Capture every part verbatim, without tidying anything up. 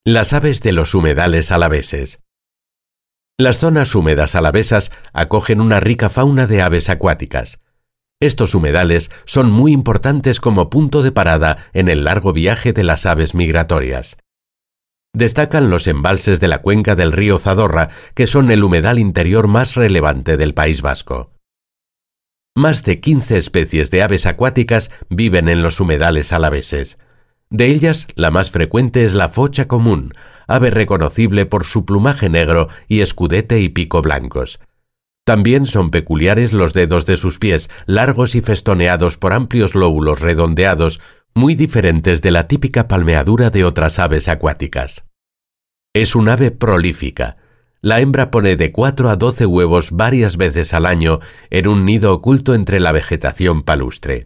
Las aves de los humedales alaveses. Las zonas húmedas alavesas acogen una rica fauna de aves acuáticas. Estos humedales son muy importantes como punto de parada en el largo viaje de las aves migratorias. Destacan los embalses de la cuenca del río Zadorra, que son el humedal interior más relevante del País Vasco. Más de quince especies de aves acuáticas viven en los humedales alaveses. De ellas, la más frecuente es la focha común, ave reconocible por su plumaje negro y escudete y pico blancos. También son peculiares los dedos de sus pies, largos y festoneados por amplios lóbulos redondeados, muy diferentes de la típica palmeadura de otras aves acuáticas. Es un ave prolífica. La hembra pone de cuatro a doce huevos varias veces al año en un nido oculto entre la vegetación palustre.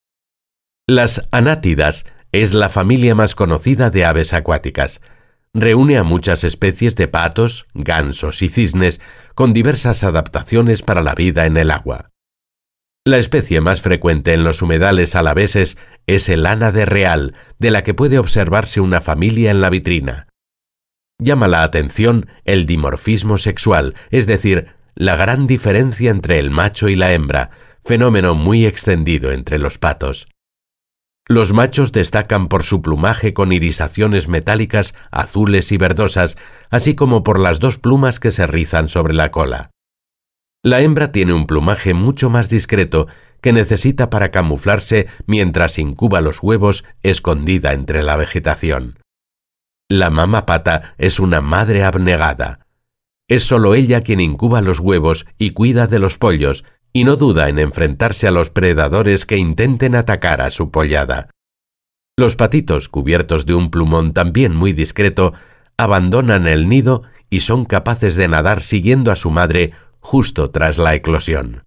Las anátidas es la familia más conocida de aves acuáticas. Reúne a muchas especies de patos, gansos y cisnes con diversas adaptaciones para la vida en el agua. La especie más frecuente en los humedales alaveses es el ánade real, de la que puede observarse una familia en la vitrina. Llama la atención el dimorfismo sexual, es decir, la gran diferencia entre el macho y la hembra, fenómeno muy extendido entre los patos. Los machos destacan por su plumaje con irisaciones metálicas azules y verdosas, así como por las dos plumas que se rizan sobre la cola. La hembra tiene un plumaje mucho más discreto que necesita para camuflarse mientras incuba los huevos escondida entre la vegetación. La mama pata es una madre abnegada. Es solo ella quien incuba los huevos y cuida de los pollos, y no duda en enfrentarse a los predadores que intenten atacar a su pollada. Los patitos, cubiertos de un plumón también muy discreto, abandonan el nido y son capaces de nadar siguiendo a su madre justo tras la eclosión.